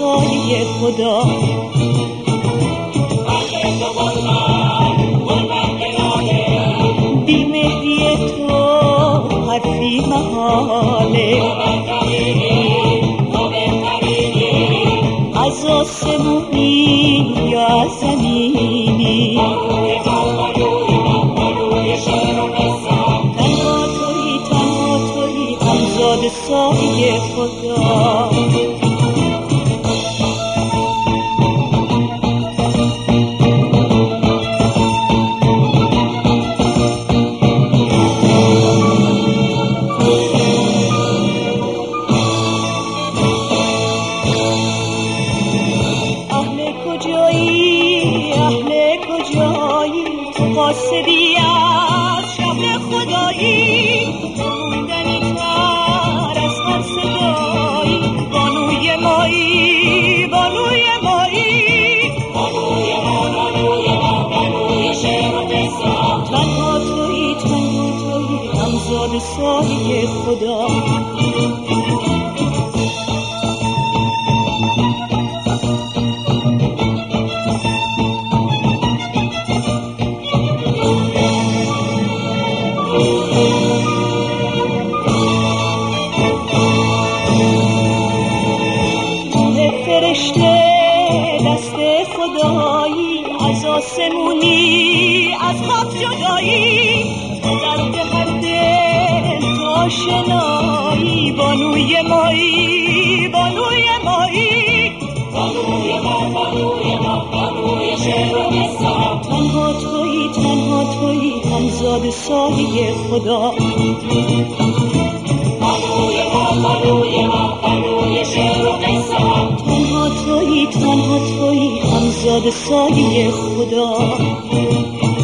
سایه خدا. بی مهری تو حرفی محاله، از آسمونی یا از زمینی، تنها تویی همزاد سایه خدا. قاصدی از شهر خدایی، موندنی تر از هر صدایی، بانوی مایی بانوی مایی، بانوی ما بانوی شعر و قصه. تنها تویی همزاد سایه خدا. فرشته دست خدایی، از آسمونی از خاک جدایی، درد هر دل تو آشنایی، بانوی مایی بانوی مایی، بانوی ما بانوی شعر و قصه. تنها تویی همزاد سایه خدا. بانوی ما بانوی شعر و قصه. تنها تویی همزاد سایه خدا.